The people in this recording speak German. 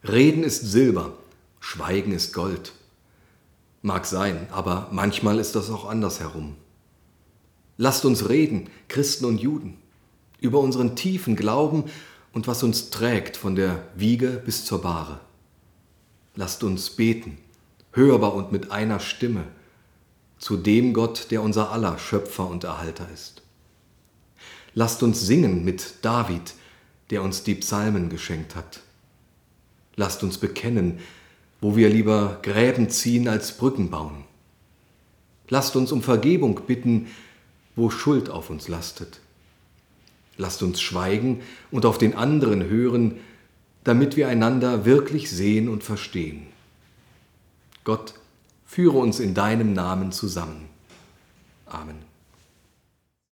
Reden ist Silber, Schweigen ist Gold. Mag sein, aber manchmal ist das auch andersherum. Lasst uns reden, Christen und Juden, über unseren tiefen Glauben und was uns trägt von der Wiege bis zur Bahre. Lasst uns beten, hörbar und mit einer Stimme, zu dem Gott, der unser aller Schöpfer und Erhalter ist. Lasst uns singen mit David, der uns die Psalmen geschenkt hat. Lasst uns bekennen, wo wir lieber Gräben ziehen als Brücken bauen. Lasst uns um Vergebung bitten, wo Schuld auf uns lastet. Lasst uns schweigen und auf den anderen hören, damit wir einander wirklich sehen und verstehen. Gott, führe uns in deinem Namen zusammen. Amen.